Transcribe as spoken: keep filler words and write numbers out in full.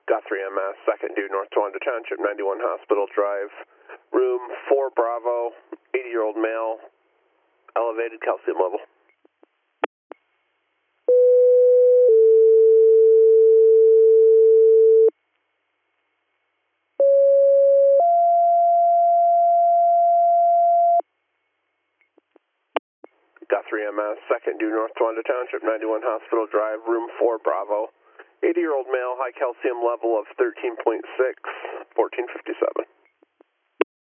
Guthrie M S, second due North Towanda Township, ninety-one Hospital Drive, room four Bravo, eighty-year-old male, elevated calcium level. Guthrie M S, second due North Towanda Township, ninety-one Hospital Drive, room four Bravo, eighty-year-old male, high calcium level of thirteen point six, fourteen fifty-seven.